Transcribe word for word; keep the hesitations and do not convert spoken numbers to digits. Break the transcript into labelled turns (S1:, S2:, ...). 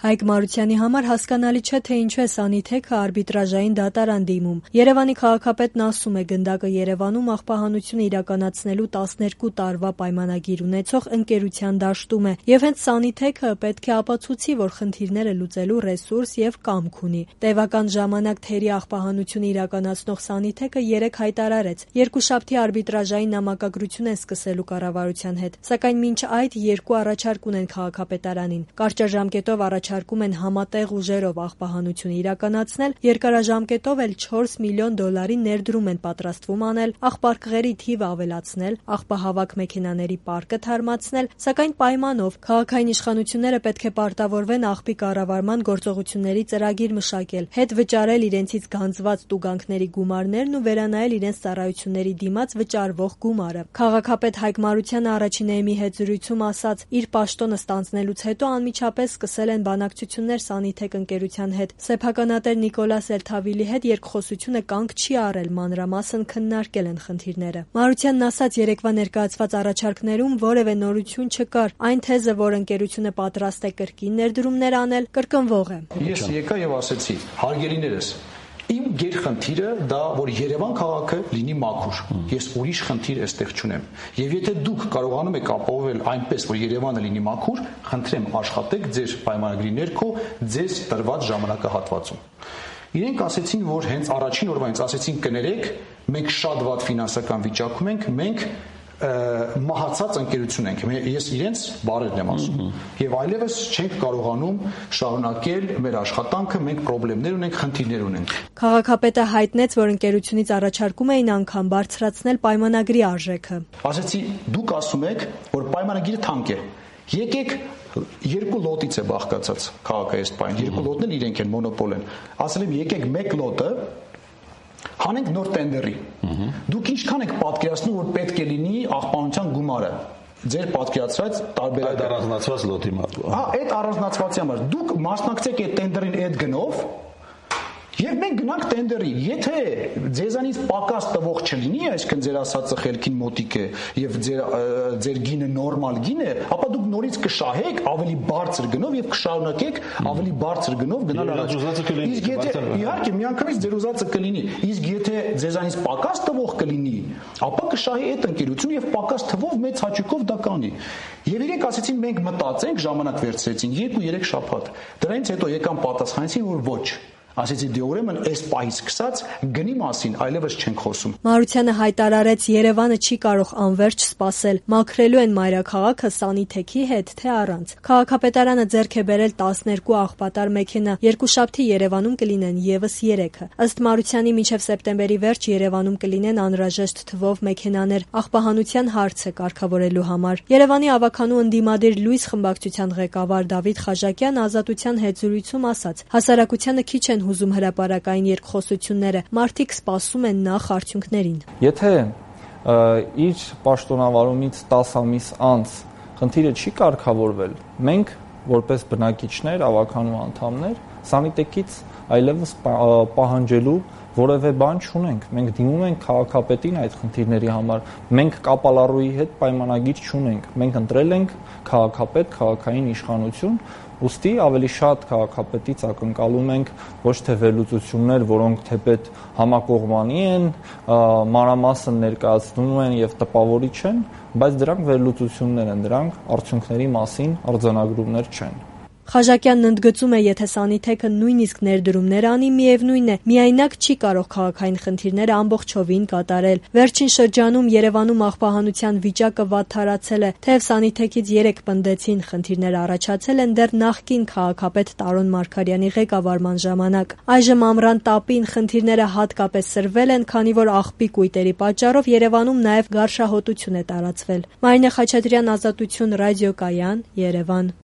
S1: Հայկ Մարությանի համար հասկանալի չէ, թե ինչու է Սանիթեքը արբիտրաժային դատարան դիմում։ Երևանի քաղաքապետն ասում է, գնդակը Երևանում աղբահանություն իրականացնելու տասներկու տարվա պայմանագիր ունեցող ընկերության դաշտում է, եւ հենց Սանիթեքը պետք է ապացուցի, որ խնդիրները լուծելու ռեսուրս եւ կամք ունի։ Տևական ժամանակ թերի աղբահանություն իրականացնող Սանիթեքը երեկ հայտարարեց, երկուշաբթի արբիտրաժային նամակագրություն են սկսելու կառավարության հետ, սակայն մինչ այդ երկու առաջարկ ունեն քաղաքապետարանին։ Կարճաժամկետով առաջարկում են համատեղ ուժերով աղբահանություն իրականացնել, երկարաժամկետով էլ չորս միլիոն դոլարի ներդրում են պատրաստվում անել, աղբարկղերի թիվը ավելացնել, աղբահավաք մեքենաների պարկը թարմացնել, սակայն պայմանով քաղաքային իշխանությունները պետք է պարտավորվեն աղբի կառավարման գործողությունների ծրագիր մշակել, հետ վճարել իրենցից գանձված տուգանքների գումարներն ու վերանայել իրենց ծառայությունների դիմաց վճարվող գումարը։ Քաղաքապետ Հայկ Մարությանը առաջին էմի հետ զրույցում ասաց, իր պաշտոնը ստանձնելուց հետո անմիջապես սկսել են բանակցություններ Սանիթեք ընկերության հետ։ Սեփականատեր Նիկոլաս Էլթավիլի հետ երկխոսությունը կանգ չի առել, մանրամասն քննարկել են խնդիրները։ Մարությանն ասաց, երեկվա ներկայացված առաջարկներում որևէ նորություն չկար, այն թեզը, որ ընկերությունը պատրաստ է կրկին ներդրումներ անել, կրկնվող է։
S2: Ես եկա եւ ասեցի, հարգելիներս, իմ գերխնդիրը դա որ Երևան քաղաքը լինի մաքուր։ Ես ուրիշ խնդիր այստեղ չունեմ։ Եվ եթե դուք կարողանում եք ապահովել այնպես, որ Երևանը լինի մաքուր, խնդրեմ աշխատեք ձեր պայմանագրի ներքո, ձեզ տրված ժամանակահատվածում։ Իրենք ասեցին, որ հենց առաջին օրվանից ասեցին կներեք, մենք շատ վատ ֆինանսական վիճակում ենք, մենք մահացած ընկերություն ենք, ես իրենց բարերն եմ ասում եւ այլևս չենք կարողանում շարունակել մեր աշխատանքը, մենք խնդիրներ ունենք, խնդիրներ ունենք։
S1: Քաղաքապետը հայտնեց, որ ընկերությունից առաջարկում էին անգամ բարձրացնել պայմանագրի արժեքը։
S2: Ասեցի, դուք ասում եք, որ պայմանագիրը թանկ է։ Եկեք երկու լոտից է բաղկացած քաղաքայեսպային, երկու լոտն էլ իրենք են մոնոպոլ են։ Ասել եմ, եկեք մեկ լոտը հանենք նոր տենդերի։ Դուք ինչքան եք պատկերացնում, որ պետք է լինի աղբանության գումարը։ Ձեր պատկերացրած տարբերակ
S3: առանձնացված լոտի համար։
S2: Հա, այդ առանձնացվածի համար դուք մասնակցեք այդ տենդերին այդ գնով եւ մենք գնանք տենդերին։ Եթե ձեզանից պակաս տվող չլինի, այսինքն ձեր ասածը խելքին մոտիկ է եւ ձեր ձեր գինը նորմալ գին է, ապա դուք նորից կշահեք ավելի բարձր գնով եւ կշարունակեք ավելի բարձր գնով գնալ առաջ։ Իսկ եթե իհարկե միանգամից ձեր ուզածը կլինի, իսկ եթե ձեզանից պակաս տվող կլինի, ապա կշահի այդ ընկերությունը եւ պակաս թվով մեծ հաճույքով դա կանի։ Եվ իրենք ասեցին մենք մտածենք, ժամանակ վերցրեցին երկու-երեք շաբաթ։ Դրանից հետո եկան պատասխանեցին, որ ոչ։ Ասեցի դե ուրեմն այս պահից սկսած գնի մասին այլևս չենք խոսում։
S1: Մարությանը հայտարարեց, Երևանը չի կարող անverջ սպասել, մաքրելու են մայրաքաղաքը Սանիթեքի հետ, թե առանց։ Քաղաքապետարանը ձեռք է բերել տասներկու աղբատար մեքենա, երկուշաբթի Երևանում կլինեն եւս երեքը։ Ըստ Մարությանի մինչև սեպտեմբերի վերջ Երևանում կլինեն անհրաժեշտ թվով մեքենաներ աղբահանության հարցը կարգավորելու համար։ Երևանի ավականու ընդդիմադիր Լույս խմբակցության ղեկավար Դավիթ Խաժակյան Ազատության հետ զրույցում ասաց. հասարակությանը քիչ են հուզում հրապարակային երկխոսությունները, մարդիկ սպասում են նախ արդյունքներին։
S4: Եթե իր պաշտոնավարումից տաս ամիս անց խնդիրը չի կարգավորվել, մենք որպես բնակիչներ, ավականու անդամներ, Սանիտեկից այլևս պահանջելու որևէ բան չունենք։ Մենք դիմում ենք քաղաքապետին այդ խնդիրների համար։ Մենք կապալառուի հետ պայմանագիր չունենք։ Մենք ընտրել ենք քաղաքապետ, քաղաքային իշխանություն, ուստի ավելի շատ քաղաքապետից ակնկալում ենք ոչ թե վերլուծություններ, որոնք թեպետ համակողմանի են, մանրամասն ներկայացնում են եւ տպավորիչ են, բայց դրանք վերլուծություններ են, դրանք արդյունքների մասին արձանագրումներ չեն։
S1: Խաժակյանն ընդգծում է, եթե Սանիթեքը նույնիսկ ներդրումներ անի, միևնույն է, միայնակ չի կարող քաղաքային խնդիրները ամբողջովին կատարել։ Վերջին շրջանում Երևանում աղբահանության վիճակը վատթարացել է, թեև Սանիթեքից երեք պնդեցին, խնդիրներ առաջացել են դեռ նախկին քաղաքապետ Տարոն Մարգարյանի ղեկավարման ժամանակ։ Այժմ ամռան տապին խնդիրները հատկապես սրվել են, քանի որ աղբի կույտերի պատճառով Երևանում նաև գարշահոտություն է տարածվել։ Մարինե Խաչատրյան, Ազատություն, ռադիոկայան, Երևան։